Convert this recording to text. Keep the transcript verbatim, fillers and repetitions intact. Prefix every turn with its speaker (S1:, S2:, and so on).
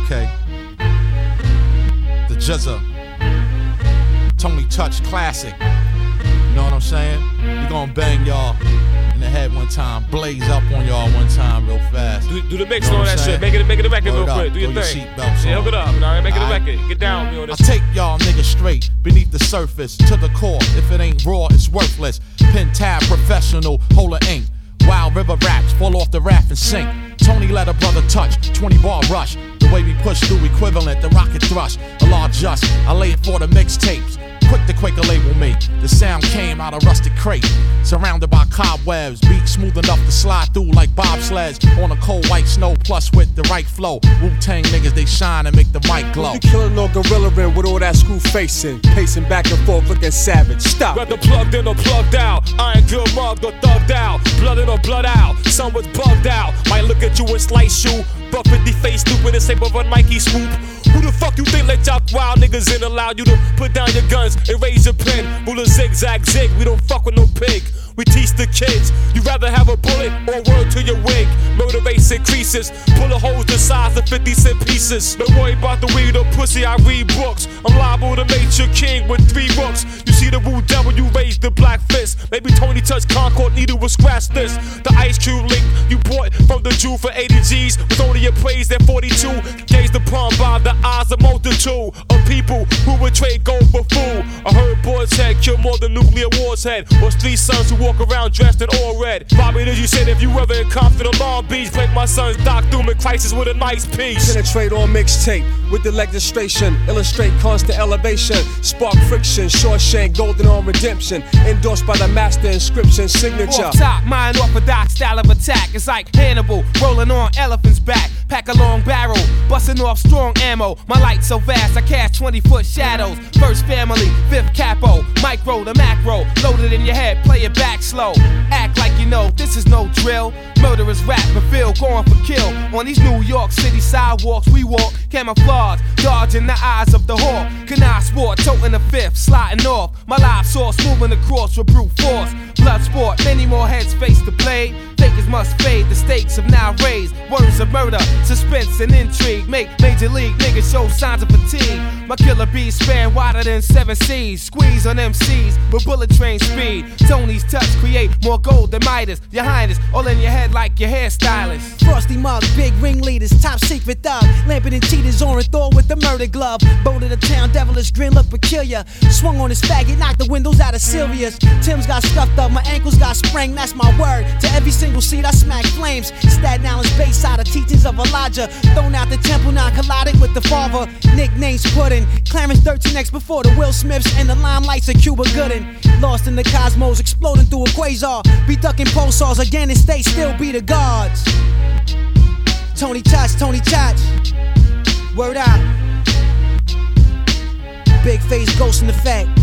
S1: Okay. The Jizza. Tony Touch classic. You know what I'm saying? We gon' bang y'all in the head one time, blaze up on y'all one time real fast.
S2: Do, do the mix you know on that shit. Make it, make it a record
S1: Word
S2: real
S1: up.
S2: quick. Do your
S1: Throw
S2: thing.
S1: Your seatbelts
S2: yeah,
S1: on.
S2: hook it up. All right, make it
S1: all
S2: a
S1: right.
S2: record. Get down with me on this.
S1: I take y'all niggas straight beneath the surface to the core. If it ain't raw, it's worthless. Pen tab professional, holder ink. Wild river raps fall off the raft and sink. Tony let a brother touch, twenty bar rush. The way we push through equivalent, the rocket thrust. A large just, I lay it for the mixtapes. Quick to Quaker label me. The sound came out of rusted crate. Surrounded by cobwebs, beat smooth enough to slide through like bobsleds. On a cold white snow, plus with the right flow. Wu-Tang niggas, they shine and make the mic glow.
S3: You killing no gorilla in with all that screw facing. Pacing back and forth looking savage. Stop.
S2: Whether plugged in or plugged out, I ain't good mugged or thugged out. Blood in or blood out, some was bugged out. Might look at you and slice you. Buck fifty face stupid in shape of a Nike swoop. Who the fuck you think let y'all wild niggas in? Allow you to put down your guns and raise your pen. Rule a zigzag zig, we don't fuck with no pig. We teach the kids, you rather have a bullet or word to your wig. Murder race increases, pull a hose the size of fifty cent pieces. Don't worry about the weed or pussy, I read books. I'm liable to make your king with three books. You see the Wu devil, you raise the black fist. Maybe Tony Touch Concord needle will scratch this. The Ice Cube link you bought from the Jew for eighty G's was only appraised at forty-two. Gazed upon by the eyes of multitude of people who would trade gold for food. I heard boys had killed more than nuclear wars had. Was three sons who walk around dressed in all red. Bobby, did you say if you ever in Compton or Long Beach, break my son's Doc Doom in crisis with a nice piece.
S3: Penetrate on mixtape with the legislation. Illustrate constant elevation. Spark friction. Shawshank, golden on redemption. Endorsed by the master inscription signature.
S4: Off top, my unorthodox style of attack. It's like Hannibal rolling on elephant's back. Pack a long barrel, busting off strong ammo. My light so vast, I cast twenty foot shadows. First family, fifth capo. Micro to macro, loaded in your head, play it back slow. Act like you know, this is no drill. Murderers rap and feel going for kill. On these New York City sidewalks we walk, camouflage, dodging the eyes of the hawk. Canal sport, toting the fifth, sliding off. My live source moving across with brute force. Blood sport, many more heads face the blade. Fakers must fade, the stakes have now raised. Words of murder, suspense and intrigue make major league niggas show signs of fatigue. My killer bees span wider than seven seas. Squeeze on M Cs with bullet train speed. Tony's touch create more gold than Midas. Your Highness, all in your head like your hairstylist.
S5: Frosty Mug, big ringleaders, top secret thug. Lamping and cheaters, Orenthal with the murder glove. Boat of the town, devilish grin look peculiar. Swung on his faggot, knocked the windows out of Sylvia's. Tim's got scuffed up, my ankles got sprained, that's my word. To every single seat I smack flames. Staten Island's Bayside, the teachings of Elijah. Thrown out the temple, now collided with the father. Nicknames put in. Clarence thirteen X before the Will Smiths and the limelights of Cuba Gooding. Lost in the cosmos, exploding through a quasar. Be ducking pulsars again and stay still, be the gods. Tony Touch, Tony Touch. Word out. Big face, ghost in effect.